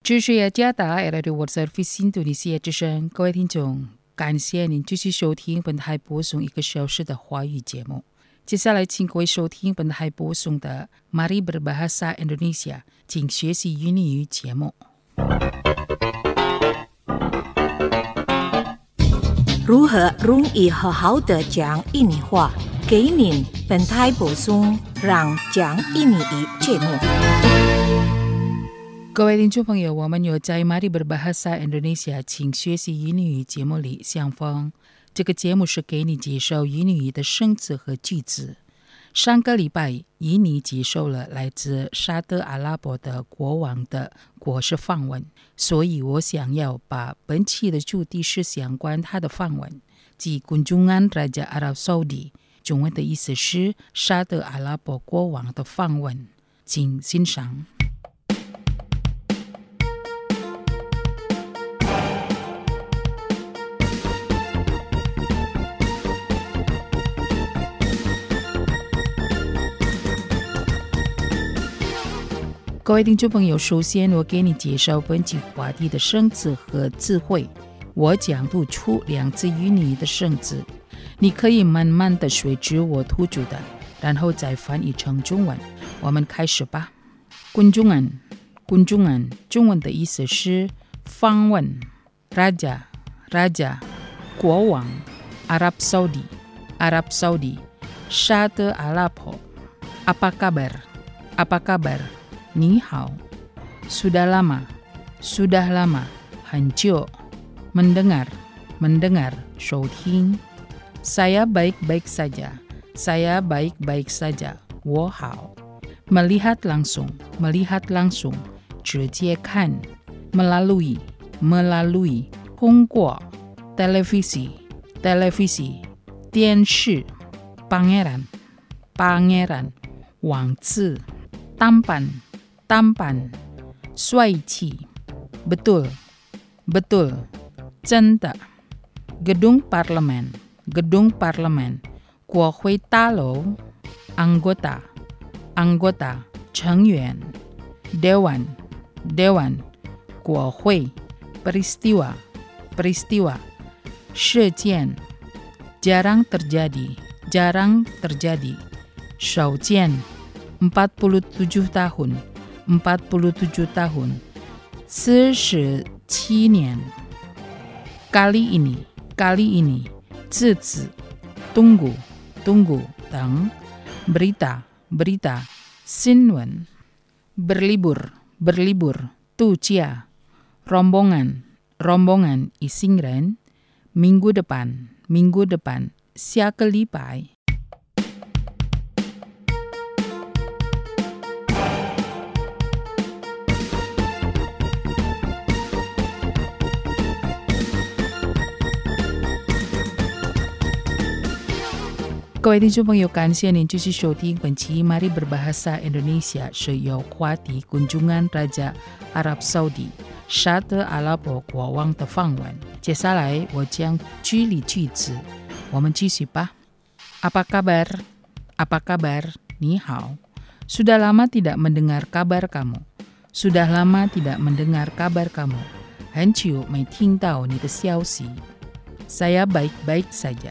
这是雅加达 Radio World Service 印度尼西亚之声，各位听众，感谢您继续收听本台播送1个小时的华语节目。接下来，请各位收听本台播送的 Mari Berbahasa Indonesia， 请学习印尼语节目。 如何容易好好的讲印尼话？给您本台播送让讲印尼语节目。 各位听众朋友，我们有在 Mari Berbahasa Indonesia 请学习印尼语节目里相逢。这个节目是给你介绍印尼语的生词和句子。上个礼拜，印尼接受了来自沙特阿拉伯的国王的国事访问，所以我想要把本期的主题是相关他的访问，即 kunjungan Raja Arab Saudi， 中文的意思是沙特阿拉伯国王的访问，请欣赏。各位听众朋友，首先我给你介绍本期话题的生词和词汇。我讲读出2次印尼的生词，你可以慢慢的随着我吐出的，然后再翻译成中文。我们开始吧。kunjungan， 中文的意思是访问。raja， 国王。Arab Saudi， 沙特阿拉伯。apa kabar， 你好。sudah lama， 很久。mendengar， 收听。saya baik-baik saja， 我好。melihat langsung， 直接看。melalui， 通过。televisi， 电视。pangeran， 王子。tampan， 帅气。betul， 真的。gedung parlemen， 国会大楼。anggota， 成员。dewan， 国会。peristiwa， 事件。jarang terjadi， 少见。47 tahun， 47年。kali ini， 这次。tunggu 等。berita， 新闻。berlibur， 度假。rombongan， 一行人。minggu depan， 下个礼拜。各位听众朋友，感谢您继续收听本期 Mari Berbahasa Indonesia 是由话题 kunjungan Raja Arab Saudi 沙特阿拉伯国王的访问。接下来我将举例句子，我们继续吧。apa kabar， 你好。sudah lama tidak mendengar kabar kamu， 很久没听到你的消息。saya baik-baik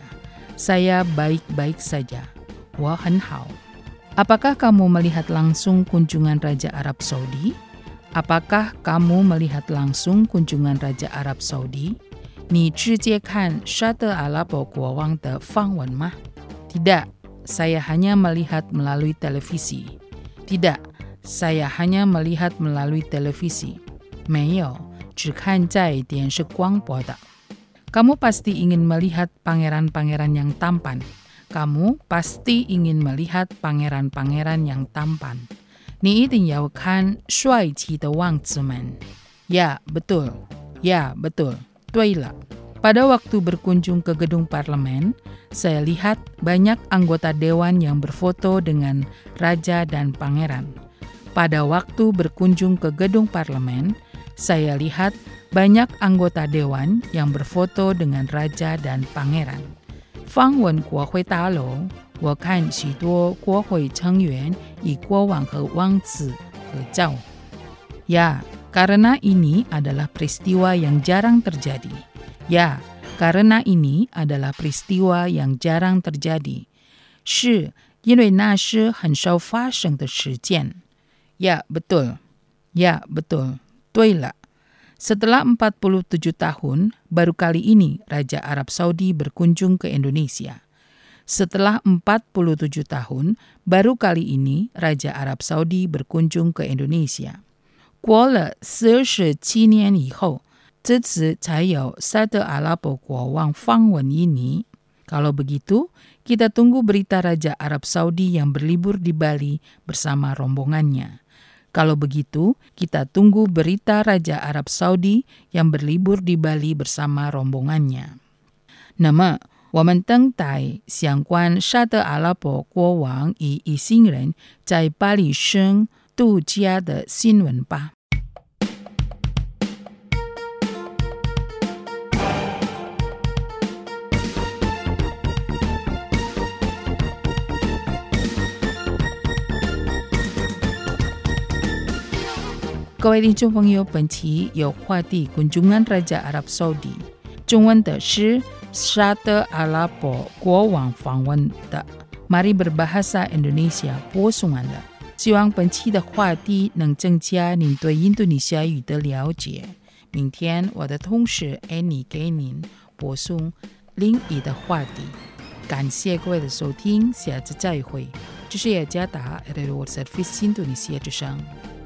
saja， 我很好。apakah kamu melihat langsung kunjungan Raja Arab Saudi？ 你直接看沙特阿拉伯国王的访问吗？ tidak， saya hanya melihat melalui televisi。 没有，只看在电视广播的。Kamu pasti ingin melihat pangeran-pangeran yang tampan. Ni 一定要看帅气的王子们。Ya, betul. 对了。Pada waktu berkunjung ke gedung parlemen, saya lihat banyak anggota dewan yang berfoto dengan raja dan pangeran. Pada waktu berkunjung ke gedung parlemen, saya lihat banyak anggota dewan yang berfoto dengan raja dan pangeran. 访问国会大楼，我看许多国会成员与国王和王子合照。Ya, Karena ini adalah peristiwa yang jarang terjadi. Ya, karena ini adalah peristiwa yang jarang terjadi. 是因为那是很少发生的事件. Ya, betul. Ya, betul. 对了. Setelah 47 tahun, baru kali ini Raja Arab Saudi berkunjung ke Indonesia. Setelah 47 tahun, baru kali ini Raja Arab Saudi berkunjung ke Indonesia. 过了47年以后，这次才有沙特阿拉伯国王访问印尼. Kalau begitu, kita tunggu berita Raja Arab Saudi yang berlibur di Bali bersama rombongannya. Kalau begitu, kita tunggu berita Raja Arab Saudi yang berlibur di Bali bersama rombongannya. 那么，我们等待相关沙特阿拉伯国王与一行人在巴黎省度假的新闻吧。各位听众朋友，本期有话题kunjungan Raja Arab Saudi， 中文的是沙特阿拉伯国王访问的。Mari berbahasa Indonesia 播送完了。希望本期的话题能增加您对印度尼西亚语的了解。明天我的同事 Annie 给您播送另一的话题。感谢各位的收听，下次再会。这是雅加达 Radio Service 印度尼西亚之声。